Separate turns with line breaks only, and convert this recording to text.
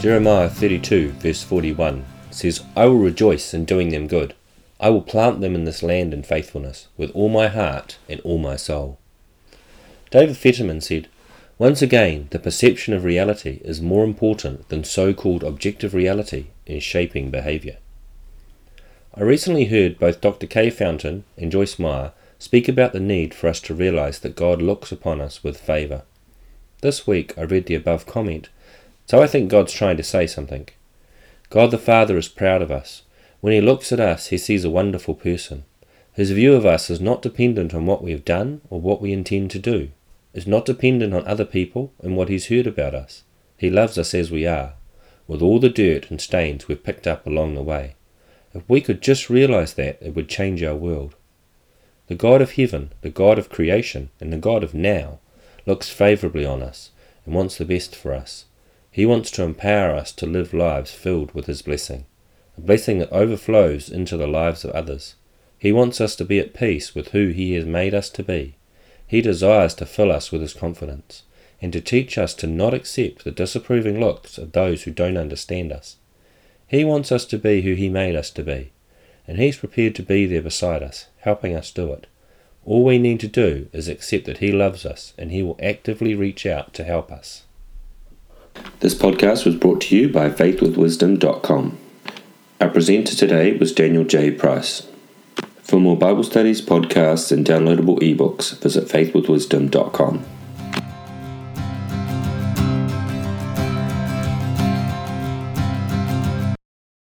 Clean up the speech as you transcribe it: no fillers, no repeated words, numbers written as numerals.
Jeremiah 32 verse 41 says, I will rejoice in doing them good. I will plant them in this land in faithfulness, with all my heart and all my soul. David Fetterman said, once again, the perception of reality is more important than so-called objective reality in shaping behaviour. I recently heard both Dr. Kay Fountain and Joyce Meyer speak about the need for us to realise that God looks upon us with favour. This week I read the above comment, so I think God's trying to say something. God the Father is proud of us. When he looks at us, he sees a wonderful person. His view of us is not dependent on what we have done or what we intend to do. It's not dependent on other people and what he's heard about us. He loves us as we are, with all the dirt and stains we've picked up along the way. If we could just realise that, it would change our world. The God of heaven, the God of creation, and the God of now, looks favourably on us and wants the best for us. He wants to empower us to live lives filled with his blessing, a blessing that overflows into the lives of others. He wants us to be at peace with who he has made us to be. He desires to fill us with his confidence, and to teach us to not accept the disapproving looks of those who don't understand us. He wants us to be who he made us to be, and he's prepared to be there beside us, helping us do it. All we need to do is accept that he loves us, and he will actively reach out to help us. This podcast was brought to you by faithwithwisdom.com. Our presenter today was Daniel J. Price. For more Bible studies, podcasts, and downloadable ebooks, visit faithwithwisdom.com.